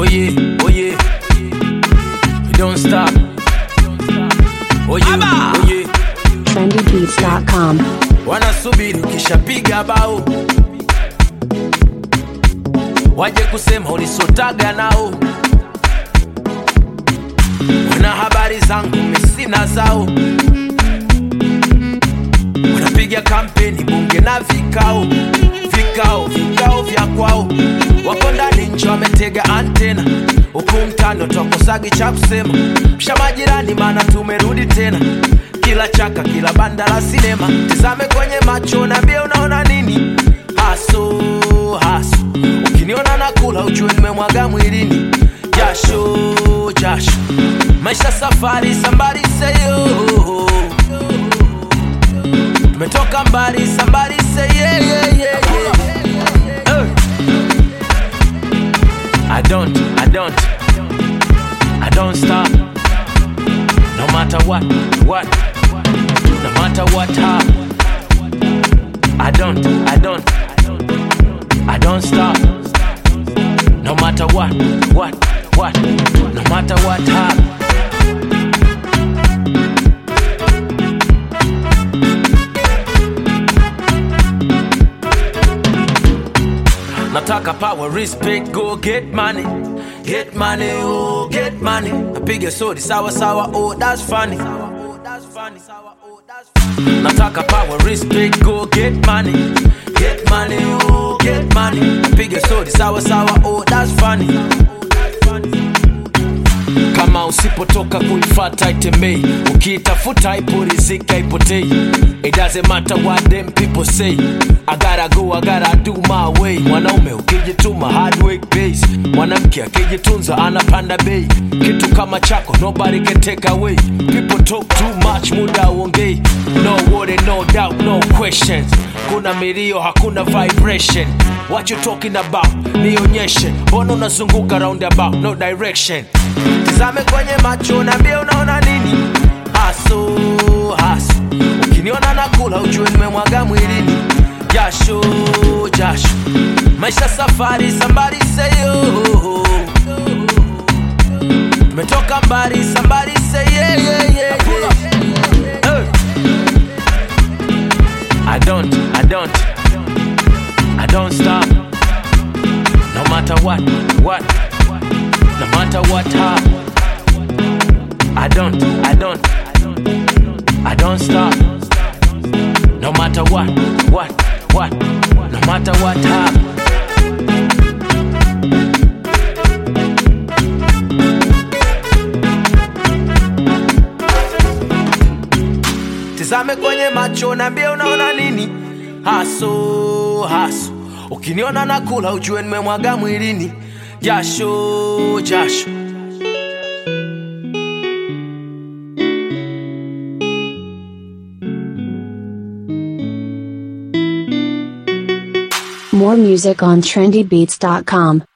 yeah, oh yeah. We don't stop. Oh yeah, oh yeah. trendybeats.com. Wanasubiri ukishapiga bao waje kusema ulisotaga nao. Wana habari zangu misina zao, wanapiga kampeni bunge na vikao vya kwao. Wako ndani nchi wametega antena, huku mtano twakosagi cha kusema. Msha majirani maana tumerudi tena, kila chaka kila banda la sinema. Tizame kwenye macho niambie unaona nini. Haso haso, ukiniona nakula ujue nimemwaga mwilini. Jasho jasho, maisha safari somebody say yo. Tumetoka mbali somebody say yeah yeah yeah yeah. I don't stop. No matter what, no matter what happens. I don't stop. No matter what, no matter what happens. Nataka power, respect, go get money. Get money, oh, get money. Napiga sodi sawa sawa, oh, that's funny. Nataka power, respect, go get money. Get money, oh, get money. Napiga sodi sawa sawa, oh, that's funny. Kama usipotoka kuifata itembei, ukiitafuta ipo rizika ipotei. It doesn't matter what them people say, I gotta go, I gotta do my way. Mwanaume ukijituma hard work pays, mwanamke akijitunza anapanda bei. Kitu kama chako nobody can take away. People talk too much, muda uongei. No worry, no doubt, no questions. Kuna milio hakuna vibration. What you talking about? Nionyeshe, mbona unazunguka roundabout, no direction. Tizame kwenye macho niambie unaona nini. Haso haso, ukiniona nakula ujue nimemwaga mwilini. Jasho jasho, maisha safari somebody say yo. Tumetoka mbali somebody say yeah yeah yeah yeah. I don't stop. No matter what, no matter what happens. I don't stop. No matter what, no matter what happens. Tizame kwenye macho niambie unaona nini. Haso haso, ukiniona nakula ujue nimemwaga mwilini. Jasho jasho. More music on trendybeats.com.